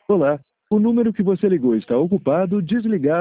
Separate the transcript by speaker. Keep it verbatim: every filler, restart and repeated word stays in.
Speaker 1: Olá, o número que você ligou está ocupado, desligado.